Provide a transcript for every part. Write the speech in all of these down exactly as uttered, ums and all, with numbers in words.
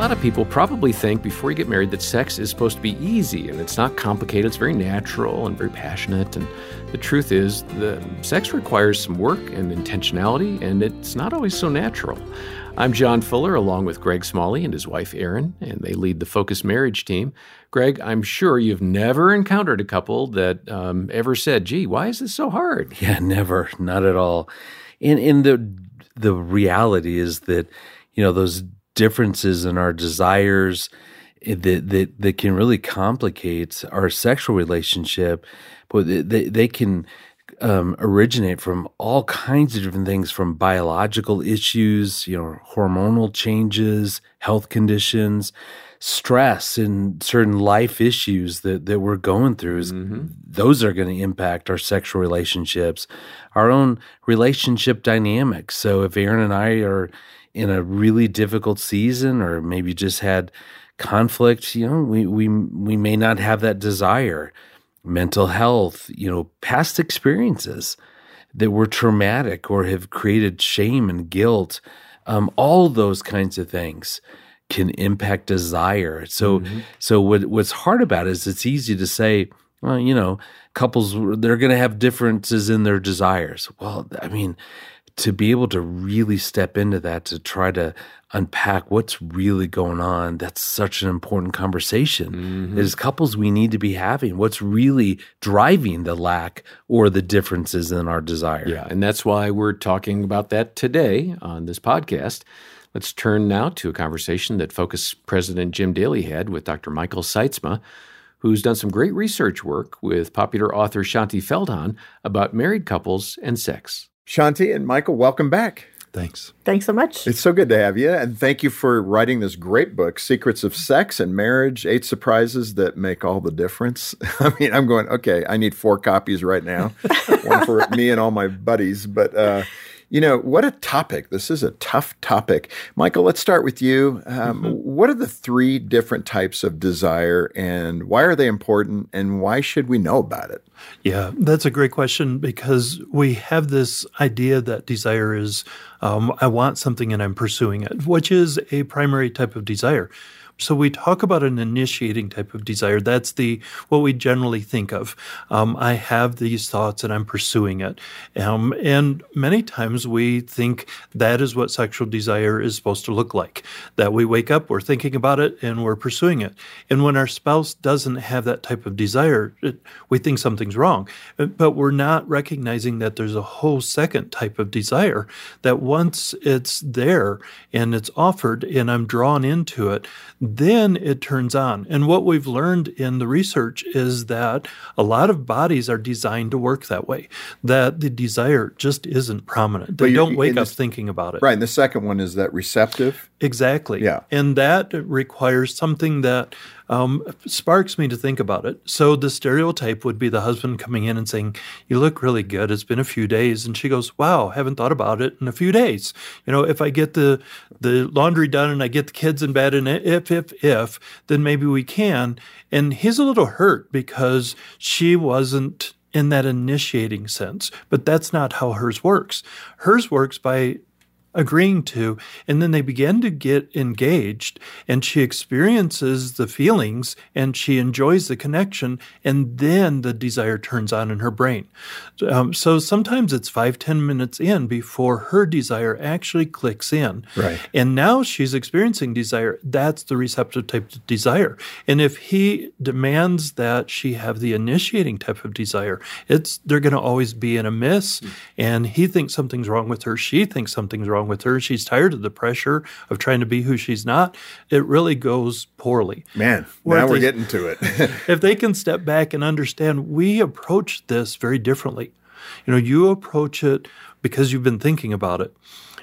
lot of people probably think before you get married that sex is supposed to be easy and it's not complicated. It's very natural and very passionate. And the truth is, the sex requires some work and intentionality, and it's not always so natural. I'm John Fuller, along with Greg Smalley and his wife, Erin, and they lead the Focus Marriage team. Greg, I'm sure you've never encountered a couple that um, ever said, gee, why is this so hard? Yeah, never. Not at all. And, and the the reality is that, you know, those differences in our desires that that, that can really complicate our sexual relationship, but they, they can um, originate from all kinds of different things, from biological issues, you know, hormonal changes, health conditions, stress, and certain life issues that, that we're going through. Mm-hmm. Those are going to impact our sexual relationships, our own relationship dynamics. So if Erin and I are in a really difficult season, or maybe just had conflict, you know, we we we may not have that desire. Mental health, you know, past experiences that were traumatic or have created shame and guilt, um, all those kinds of things can impact desire. So, mm-hmm. so what what's hard about it is it's easy to say, well, you know, couples, they're going to have differences in their desires. Well, I mean, to be able to really step into that, to try to unpack what's really going on, that's such an important conversation. Mm-hmm. As couples, we need to be having what's really driving the lack or the differences in our desire. Yeah, and that's why we're talking about that today on this podcast. Let's turn now to a conversation that Focus President Jim Daly had with Doctor Michael Sytsma, who's done some great research work with popular author Shaunti Feldhahn about married couples and sex. Shaunti and Michael, welcome back. Thanks. Thanks so much. It's so good to have you. And thank you for writing this great book, Secrets of Sex and Marriage, Eight Surprises That Make All the Difference. I mean, I'm going, okay, I need four copies right now, one for me and all my buddies. But, uh, you know, what a topic. This is a tough topic. Michael, let's start with you. Um, mm-hmm. What are the three different types of desire, and why are they important, and why should we know about it? Yeah, that's a great question, because we have this idea that desire is, um, I want something and I'm pursuing it, which is a primary type of desire. So we talk about an initiating type of desire. That's the what we generally think of. Um, I have these thoughts and I'm pursuing it. Um, and many times we think that is what sexual desire is supposed to look like, that we wake up, we're thinking about it, and we're pursuing it. And when our spouse doesn't have that type of desire, it, we think something's wrong. But we're not recognizing that there's a whole second type of desire, that once it's there and it's offered and I'm drawn into it, then it turns on. And what we've learned in the research is that a lot of bodies are designed to work that way, that the desire just isn't prominent. They don't wake up thinking about it. Right. And the second one is that receptive. Exactly. Yeah. And that requires something that um, sparks me to think about it. So the stereotype would be the husband coming in and saying, you look really good. It's been a few days. And she goes, wow, haven't thought about it in a few days. You know, if I get the, the laundry done and I get the kids in bed, and if, if, if, then maybe we can. And he's a little hurt because she wasn't in that initiating sense. But that's not how hers works. Hers works by agreeing to, and then they begin to get engaged, and she experiences the feelings and she enjoys the connection, and then the desire turns on in her brain. Um, so sometimes it's five, ten minutes in before her desire actually clicks in. Right. And now she's experiencing desire. That's the receptive type of desire. And if he demands that she have the initiating type of desire, it's they're going to always be in a miss, mm. and he thinks something's wrong with her. She thinks something's wrong with her. She's tired of the pressure of trying to be who she's not. It really goes poorly. Man, Where now we're they, getting to it. If they can step back and understand, we approach this very differently. You know, you approach it because you've been thinking about it.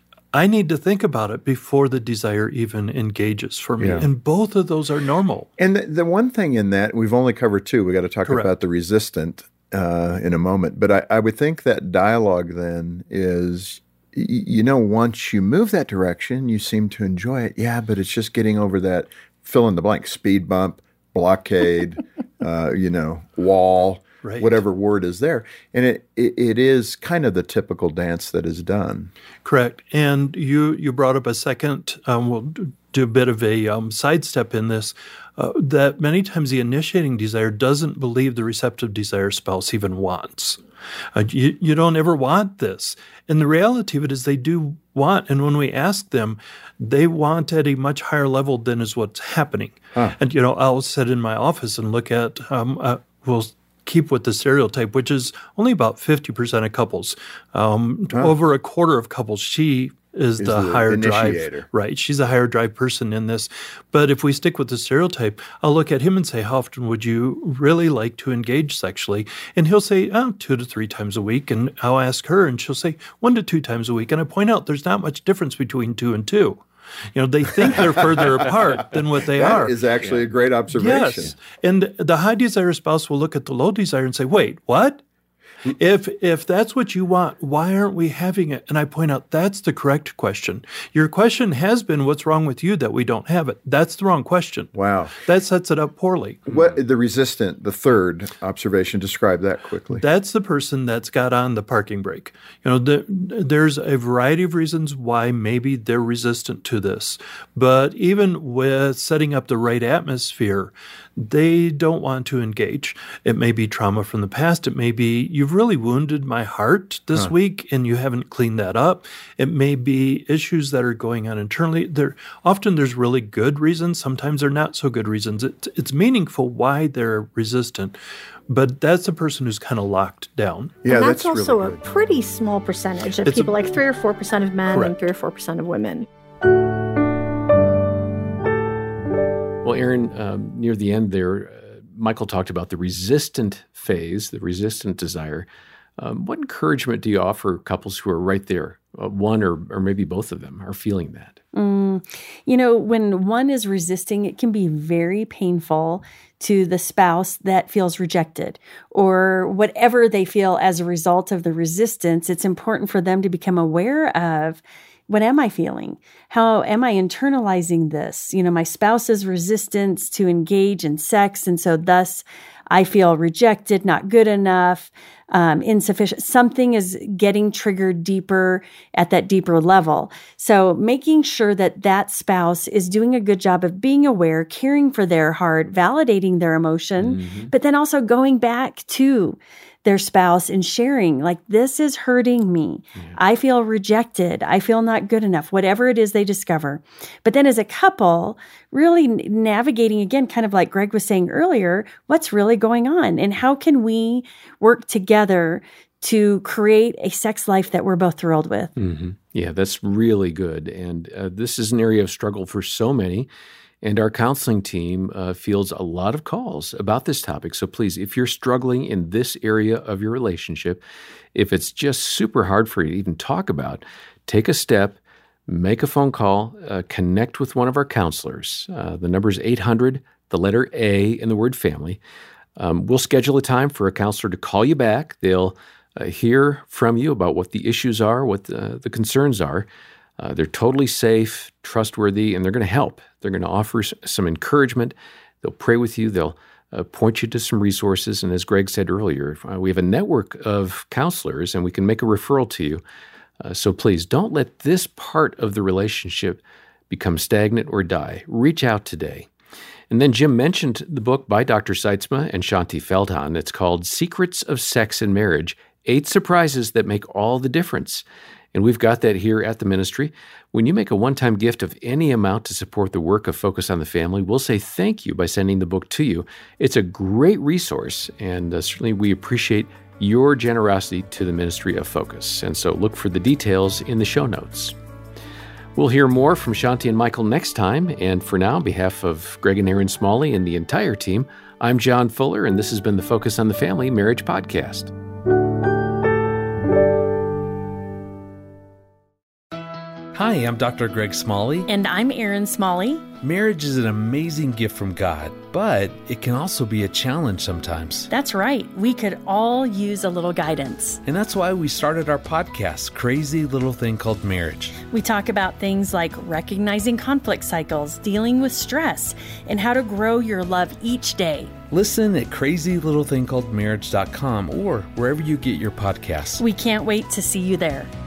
I need to think about it before the desire even engages for me. Yeah. And both of those are normal. And the, the one thing in that, we've only covered two. We got to talk Correct. about the resistant uh, in a moment. But I, I would think that dialogue then is, you know, once you move that direction, you seem to enjoy it. Yeah, but it's just getting over that fill in the blank, speed bump, blockade, uh, you know, wall, right. Whatever word is there. And it, it it is kind of the typical dance that is done. Correct. And you, you brought up a second, um, well, do a bit of a um, sidestep in this, uh, that many times the initiating desire doesn't believe the receptive desire spouse even wants. Uh, you, you don't ever want this. And the reality of it is they do want, and when we ask them, they want at a much higher level than is what's happening. Huh. And, you know, I'll sit in my office and look at, um, uh, we'll keep with the stereotype, which is only about fifty percent of couples. Um, huh. Over a quarter of couples, she is, is the, the higher initiator. drive. Right. She's a higher drive person in this. But if we stick with the stereotype, I'll look at him and say, how often would you really like to engage sexually? And he'll say, oh, two to three times a week. And I'll ask her, and she'll say, one to two times a week. And I point out there's not much difference between two and two. You know, they think they're further apart than what they that are. That is actually yeah. a great observation. Yes. And the high desire spouse will look at the low desire and say, wait, what? If if that's what you want, why aren't we having it? And I point out that's the correct question. Your question has been, what's wrong with you that we don't have it? That's the wrong question. Wow. That sets it up poorly. What the resistant, the third observation, describe that quickly. That's the person that's got on the parking brake. You know, the, there's a variety of reasons why maybe they're resistant to this. But even with setting up the right atmosphere, they don't want to engage. It may be trauma from the past. It may be you've really wounded my heart this huh. week and you haven't cleaned that up. It may be issues that are going on internally. There often there's really good reasons. Sometimes they're not so good reasons. It, it's meaningful why they're resistant. But that's a person who's kind of locked down. Yeah, and that's, that's also really a pretty small percentage of it's people, a, like three or four percent of men correct. and three or four percent of women. Well, Aaron, um, near the end there, uh, Michael talked about the resistant phase, the resistant desire. Um, what encouragement do you offer couples who are right there, uh, one or, or maybe both of them are feeling that? Mm, you know, when one is resisting, it can be very painful to the spouse that feels rejected or whatever they feel as a result of the resistance. It's important for them to become aware of, what am I feeling? How am I internalizing this? You know, my spouse's resistance to engage in sex, and so thus I feel rejected, not good enough, um, insufficient. Something is getting triggered deeper at that deeper level. So making sure that that spouse is doing a good job of being aware, caring for their heart, validating their emotion, mm-hmm. but then also going back to their spouse and sharing, like, this is hurting me. Yeah. I feel rejected. I feel not good enough, whatever it is they discover. But then as a couple, really navigating, again, kind of like Greg was saying earlier, what's really going on and how can we work together to create a sex life that we're both thrilled with? Mm-hmm. Yeah, that's really good. And uh, this is an area of struggle for so many. And our counseling team uh, fields a lot of calls about this topic. So please, if you're struggling in this area of your relationship, if it's just super hard for you to even talk about, take a step, make a phone call, uh, connect with one of our counselors. Uh, the number is eight hundred, the letter A in the word family. Um, we'll schedule a time for a counselor to call you back. They'll uh, hear from you about what the issues are, what the, the concerns are. Uh, they're totally safe, trustworthy, and they're going to help. They're going to offer s- some encouragement. They'll pray with you. They'll uh, point you to some resources. And as Greg said earlier, uh, we have a network of counselors, and we can make a referral to you. Uh, so please don't let this part of the relationship become stagnant or die. Reach out today. And then Jim mentioned the book by Doctor Sytsma and Shaunti Feldhahn. It's called Secrets of Sex and Marriage, Eight Surprises That Make All the Difference. And we've got that here at the ministry. When you make a one-time gift of any amount to support the work of Focus on the Family, we'll say thank you by sending the book to you. It's a great resource, and uh, certainly we appreciate your generosity to the ministry of Focus. And so look for the details in the show notes. We'll hear more from Shaunti and Michael next time. And for now, on behalf of Greg and Aaron Smalley and the entire team, I'm John Fuller, and this has been the Focus on the Family Marriage Podcast. Hi, I'm Doctor Greg Smalley. And I'm Aaron Smalley. Marriage is an amazing gift from God, but it can also be a challenge sometimes. That's right. We could all use a little guidance. And that's why we started our podcast, Crazy Little Thing Called Marriage. We talk about things like recognizing conflict cycles, dealing with stress, and how to grow your love each day. Listen at crazy little thing called marriage dot com or wherever you get your podcasts. We can't wait to see you there.